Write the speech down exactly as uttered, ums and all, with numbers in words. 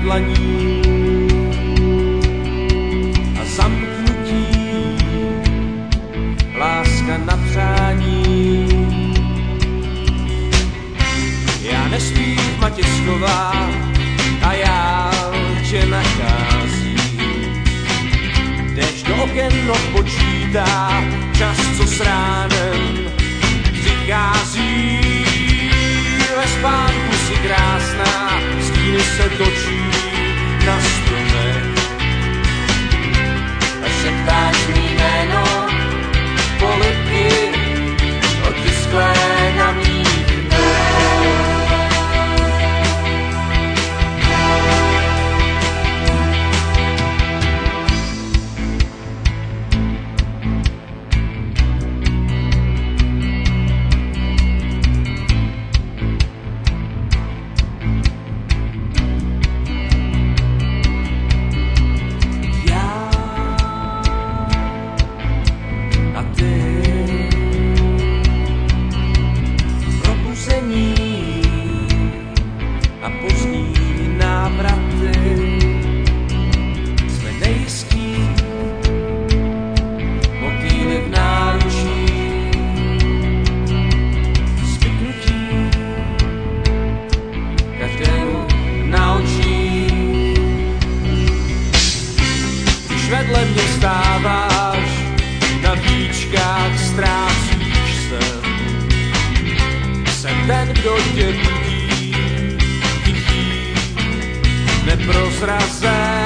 dlaní a zamknutí, láska na přání. Já nespím v Matějsková a já tě nacházím. Déšť do oken odpočítá čas, co s ránem přichází. Ve spánku si krásná, stíny se točí na stromech. A šeptáš mý jméno, polibky otisklé na mých dnech. Vedle mě stáváš, na víčkách ztrácíš se. Jsem ten, kdo tě budí, tichý, neprozrazen.